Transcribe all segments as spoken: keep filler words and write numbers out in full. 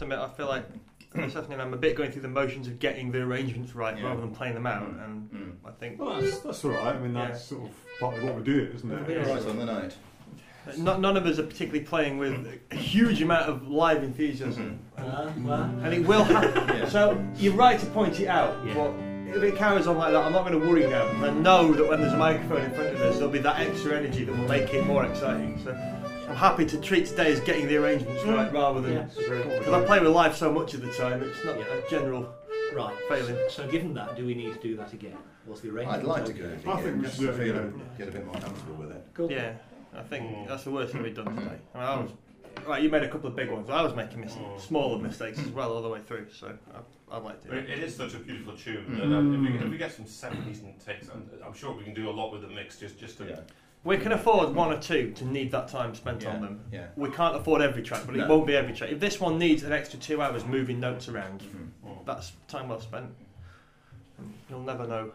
admit, I feel like Stephanie, I'm a bit going through the motions of getting the arrangements right yeah. rather than playing them out, Mm. and Mm. I think Well, that's, that's all right. I mean, that's Yeah. sort of part of what we do, isn't it? Yeah. Right on the night. not, none of us are particularly playing with a huge amount of live enthusiasm, Uh, well, and it will happen. Yeah. So you're right to point it out, Yeah. but if it carries on like that, I'm not going to worry now. I know that when there's a microphone in front of us, there'll be that extra energy that will make it more exciting. So I'm happy to treat today as getting the arrangements right rather than Yeah. because I play with live so much of the time. It's not Yeah. a general right. failing. So, given that, do we need to do that again? What's the arrangement? I'd like to okay? go it I think again, we just should to do it feel again. get a bit more comfortable with it. Cool. Yeah, I think Mm. that's the worst thing we've done today. I, mean, I was right. You made a couple of big ones. I was making mis- Mm. smaller mistakes as well all the way through. So I, I'd like to. It, it is such a beautiful tune, Mm. and um, if, we, if we get some seven decent takes, I'm, I'm sure we can do a lot with the mix. Just, just to Yeah. We can afford one or two to need that time spent Yeah. on them. Yeah. We can't afford every track, but No. it won't be every track. If this one needs an extra two hours moving notes around, Mhm. Mm. that's time well spent. You'll never know.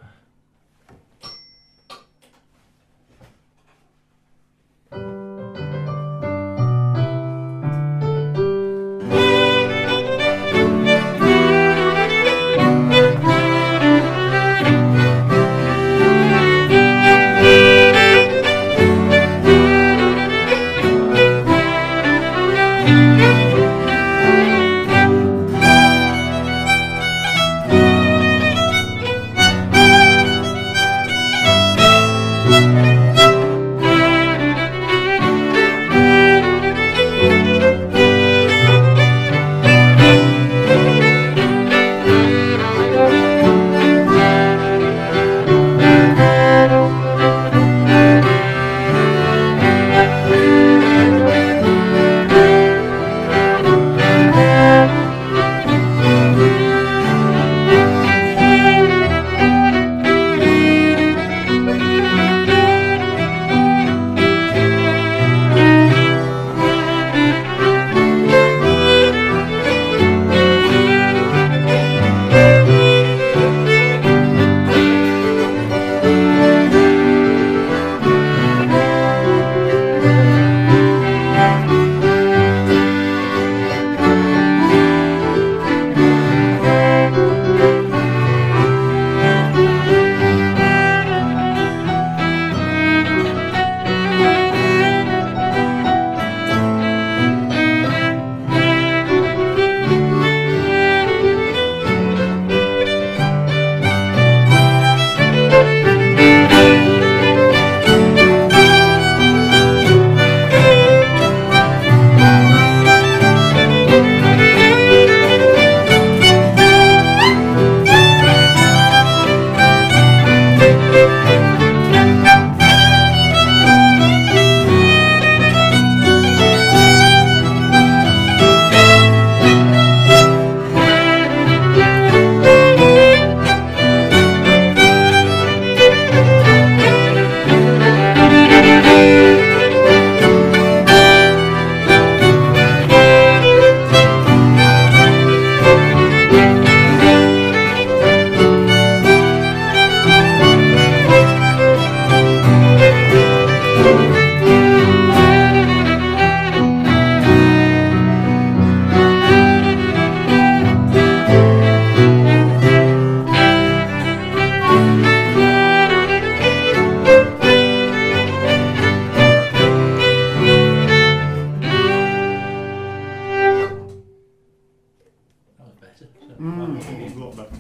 Mm, it's a lot better.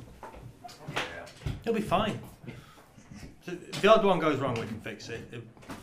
He'll be fine. So if the odd one goes wrong, we can fix it. If